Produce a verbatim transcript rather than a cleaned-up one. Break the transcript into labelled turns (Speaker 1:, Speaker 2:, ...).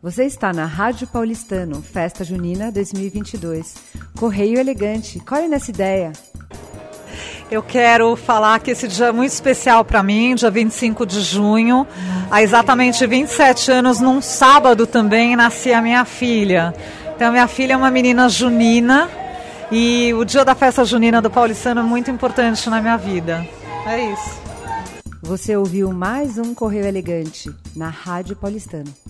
Speaker 1: Você está na Rádio Paulistano, Festa Junina dois mil e vinte e dois. Correio Elegante, colhe nessa ideia.
Speaker 2: Eu quero falar que esse dia é muito especial para mim, dia vinte e cinco de junho. Há exatamente vinte e sete anos, num sábado também, nascia a minha filha. Então, minha filha é uma menina junina e o dia da Festa Junina do Paulistano é muito importante na minha vida. É isso.
Speaker 1: Você ouviu mais um Correio Elegante na Rádio Paulistano.